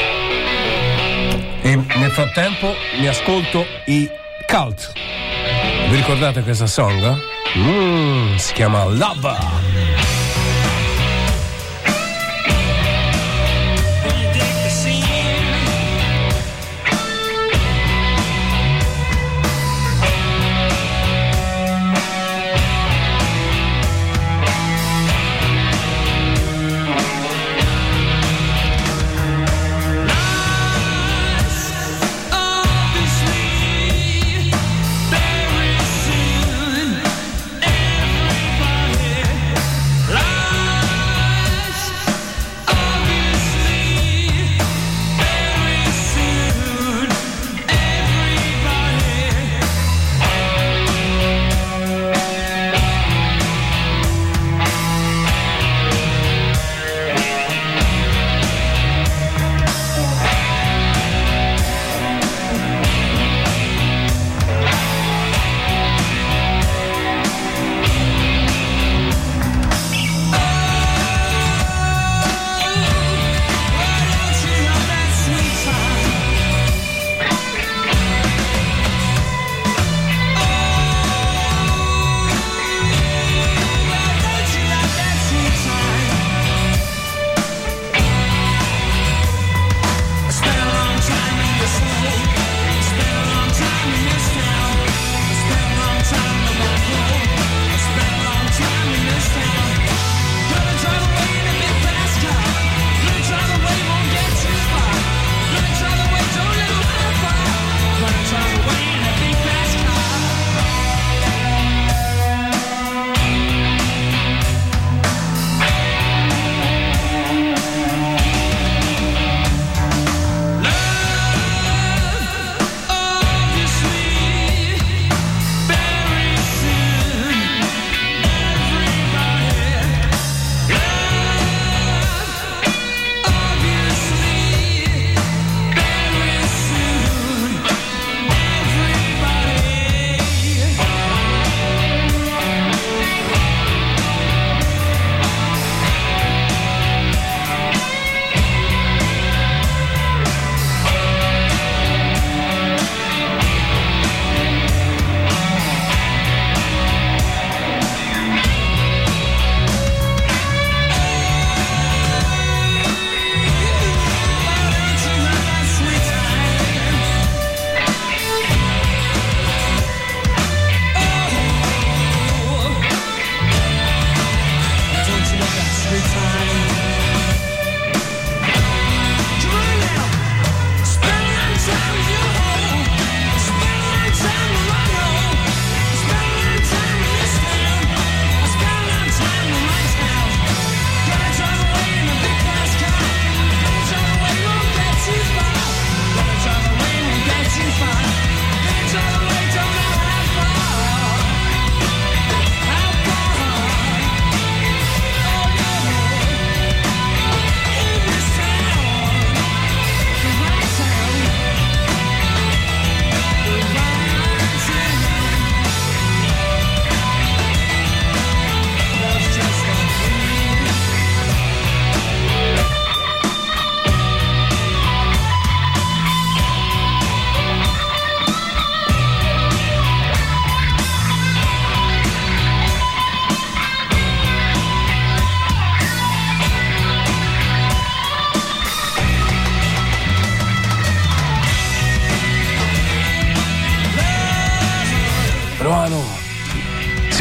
A: E nel frattempo mi ascolto i Cult. Vi ricordate questa song? Mm, si chiama Lava.
E: Obviously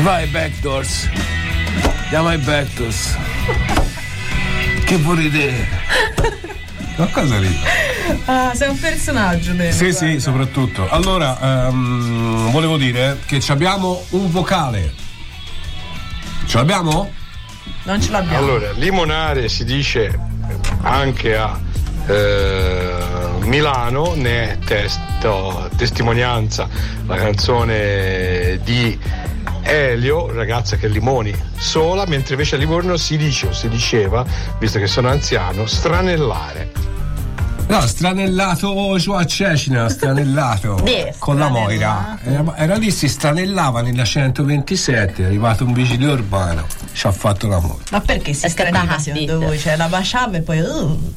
A: vai ai backdoors. Andiamo ai backdoors. Che vuoi ridere? Ma cosa ridi?
K: Ah, sei un personaggio, bene.
A: Sì,
K: guarda.
A: sì, soprattutto. Allora, um, volevo dire che ci abbiamo un vocale. Ce l'abbiamo?
K: Non ce l'abbiamo.
M: Allora, limonare si dice anche a eh, Milano, ne è testo, testimonianza la canzone di Elio, ragazza che limoni sola, mentre invece a Livorno si dice o si diceva, visto che sono anziano, stranellare.
A: No, stranellato su a Cecina, stranellato
K: Beh,
A: con la Moira. Era, era lì, si stranellava nella centoventisette, è arrivato un vigile urbano, ci ha fatto l'amore.
K: Ma perché si straniva secondo voi? Cioè la baciava e poi. Uh.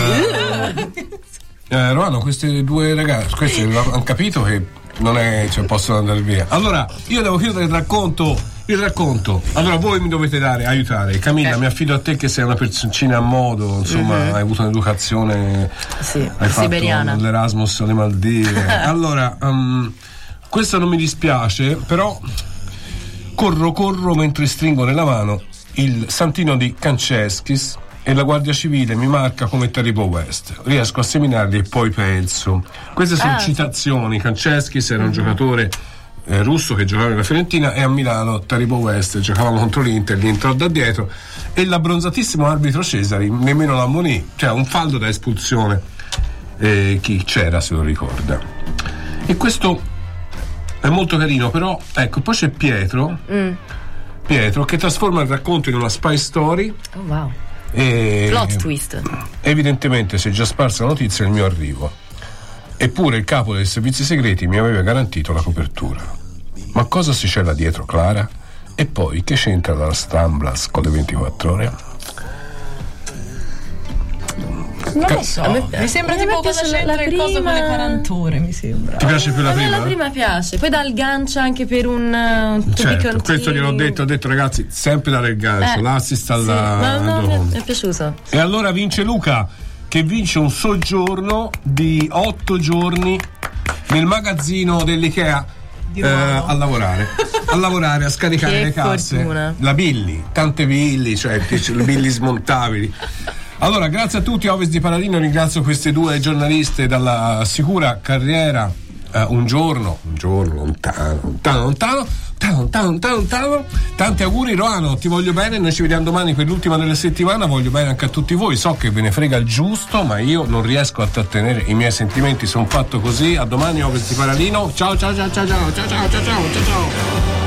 A: Eh, Romano, queste due ragazze, queste hanno capito che non è, cioè, possono andare via. Allora, io devo chiudere il racconto. Il racconto. Allora, voi mi dovete dare, aiutare. Camilla, okay. Mi affido a te che sei una personcina a modo, insomma, mm-hmm. hai avuto un'educazione.
L: Sì,
A: hai
L: siberiana.
A: Fatto l'Erasmus alle Maldive. Allora, um, questo non mi dispiace, però corro, corro mentre stringo nella mano il santino di Kančeskis e la Guardia Civile mi marca come Taribo West. Riesco a seminarli e poi penso. Queste sono ah, citazioni. Sì. Kančeskis era un mm-hmm. giocatore eh, russo che giocava nella Fiorentina, e a Milano Taribo West giocavamo contro l'Inter, gli entrò da dietro e l'abbronzatissimo arbitro Cesari nemmeno l'ammonì, cioè un fallo da espulsione. Eh, chi c'era se lo ricorda. E questo è molto carino, però ecco, poi c'è Pietro mm. Pietro che trasforma il racconto in una spy story.
L: Oh wow.
A: E
L: plot twist.
A: Evidentemente si è già sparsa la notizia del mio arrivo, eppure il capo dei servizi segreti mi aveva garantito la copertura. Ma cosa si cela dietro, Clara? E poi che c'entra la Stamblas con le ventiquattro ore?
K: Non lo so, mi sembra tipo cosa c'entra il coso con le quaranta ore, mi sembra.
A: Ti piace più la
L: a
A: prima?
L: Me la prima piace, poi dà il gancio anche per un, un
A: certo, questo gliel'ho detto, ho detto ragazzi, sempre dare il gancio,
L: eh,
A: l'assist alla
L: sì, no, no, mi è piaciuto.
A: E allora vince Luca, che vince un soggiorno di otto giorni nel magazzino dell'IKEA eh, a lavorare, a lavorare, a scaricare
L: che
A: le casse.
L: Fortuna.
A: La Billy, tante Billy, cioè le Billy smontabili. Allora, grazie a tutti, Ovest di Paladino, ringrazio queste due giornaliste dalla sicura carriera eh, un giorno, un giorno lontano, lontano, lontano, lontano, lontano, lontano. Tanti auguri, Roano, ti voglio bene, noi ci vediamo domani per l'ultima della settimana, voglio bene anche a tutti voi, so che ve ne frega il giusto, ma io non riesco a trattenere i miei sentimenti, sono fatto così. A domani, Ovest di Paladino, ciao ciao ciao ciao ciao ciao ciao ciao ciao ciao.